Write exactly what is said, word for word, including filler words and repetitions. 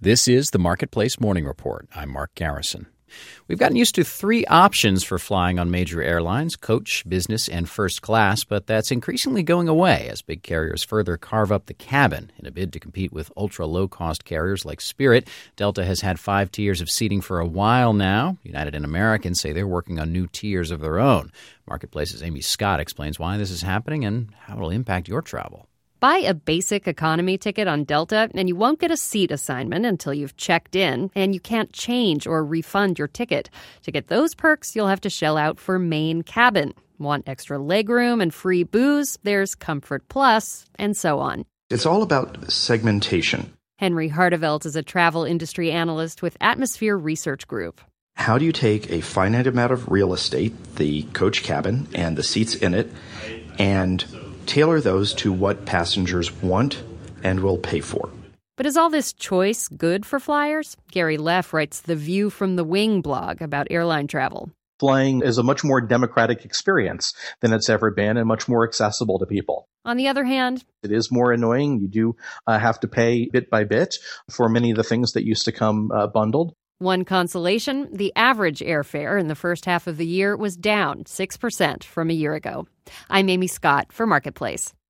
This is the Marketplace Morning Report. I'm Mark Garrison. We've gotten used to three options for flying on major airlines: coach, business, and first class, but that's increasingly going away as big carriers further carve up the cabin. In a bid to compete with ultra-low-cost carriers like Spirit, Delta has had five tiers of seating for a while now. United and American say they're working on new tiers of their own. Marketplace's Amy Scott explains why this is happening and how it'll impact your travel. Buy a basic economy ticket on Delta, and you won't get a seat assignment until you've checked in, and you can't change or refund your ticket. To get those perks, you'll have to shell out for main cabin. Want extra legroom and free booze? There's Comfort Plus, and so on. It's all about segmentation. Henry Hardevelt is a travel industry analyst with Atmosphere Research Group. How do you take a finite amount of real estate, the coach cabin and the seats in it, and tailor those to what passengers want and will pay for? But is all this choice good for flyers? Gary Leff writes the View from the Wing blog about airline travel. Flying is a much more democratic experience than it's ever been and much more accessible to people. On the other hand, it is more annoying. You do uh, have to pay bit by bit for many of the things that used to come uh, bundled. One consolation, the average airfare in the first half of the year was down six percent from a year ago. I'm Amy Scott for Marketplace.